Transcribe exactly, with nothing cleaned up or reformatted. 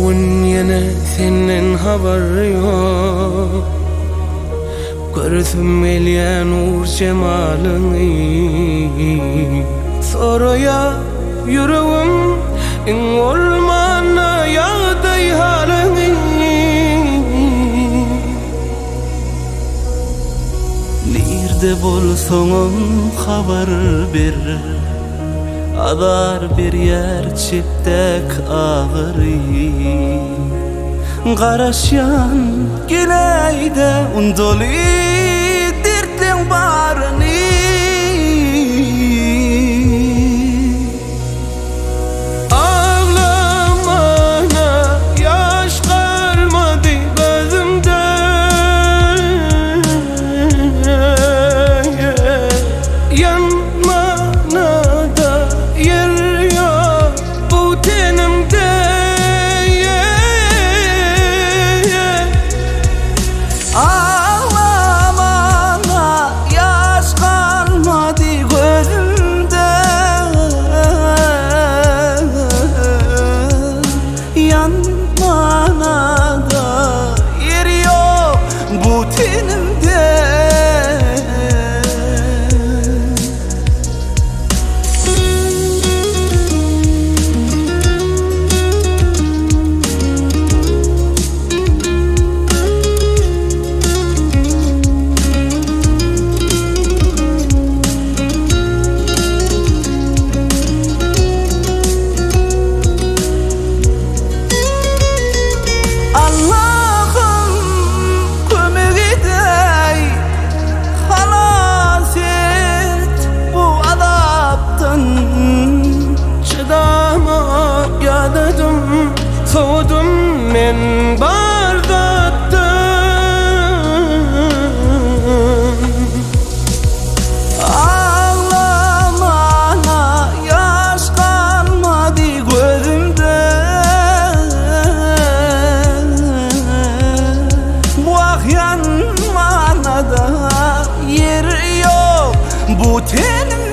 Bugün yine senin haber yok. Gördüm elya nur cemalini. Soruya yüreğim in olmana yağday halini. Nerede bolsoňam haber ber. Adar bir yer çiptek ağırı. Garaşyan gileyde undoli dirtleň barını. Ağlamana yaş kalmadı gözümde. Yanmana da yer yok bu tenimde. Ağlamana yaş kalmadı gözümde. Yanmana da yer yok bu tenimde. Soğudum men bardattım. Ağlamana yaş kalmadı gözümde. Bu ah yanmana da yer yok bu tenimde.